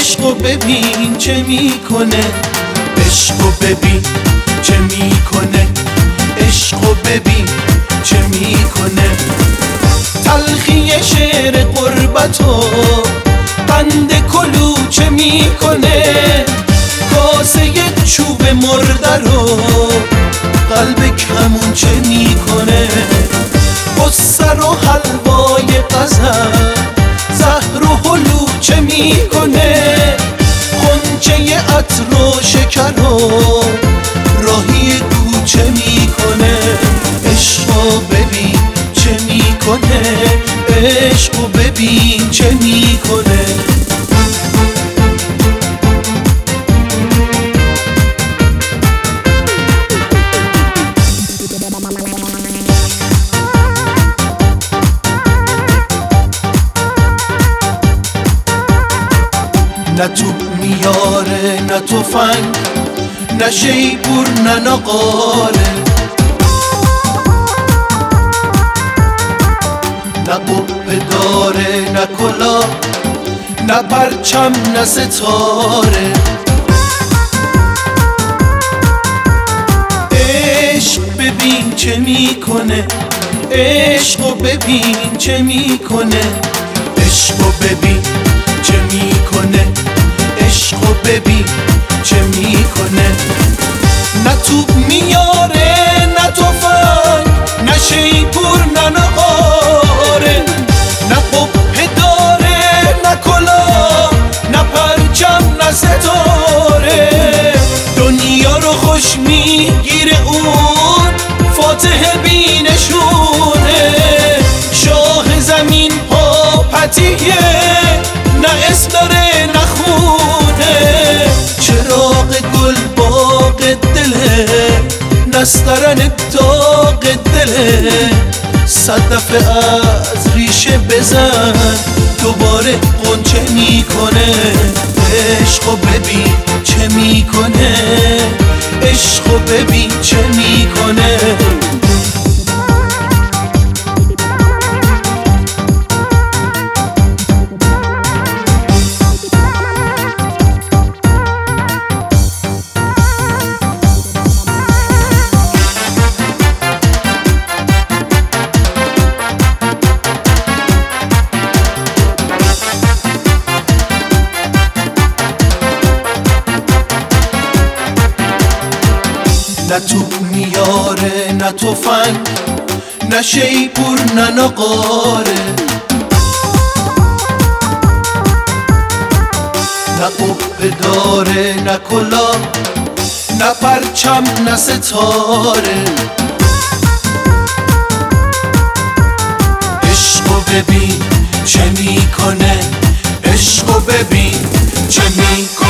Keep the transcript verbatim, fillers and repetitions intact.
عشقو ببین چه میکنه، عشقو ببین چه میکنه، عشقو ببین چه میکنه. تلخی شعر غربتو قند کلوچه میکنه، کاسه چوب مرده رو قلب کمون چه میکنه. قصه رو حلوای غزل زهر و هلوچه میکنه، غنچه عطر و شکر و راهی کوچه میکنه. عشقو ببین چه میکنه، عشقو ببین چه میکنه. نه توپ میاره نه تفنگ، نه شیپور نه نقاره، نه قبه داره نه کلاه، نه پرچم نه ستاره. عشق ببین چه میکنه، عشقو ببین چه میکنه، عشقو ببین چه میکنه، عشقو ببین چه میکنه. نه توپ میاره نه تفنگ، نه شیپور نه نقاره، نه قبه داره نه کلاه، نه پرچم نه ستاره. دنیا رو خوش میگیره اون فاتح بینشونه، شاه زمین پاپتیه نه اسم داره نه خونه. چراغ گل باغ دله، نسترن داغ دله. صدف از ریشه بزن دوباره غنچه میکنه. عشقو ببین چه میکنه، عشقو ببین چه میکنه. نه توپ میاره نه تفنگ، نه شیپور نه نقاره، نه قبه داره نه کلاه، نه پرچم نه ستاره. عشقو ببین چه میکنه، عشقو ببین چه میکنه.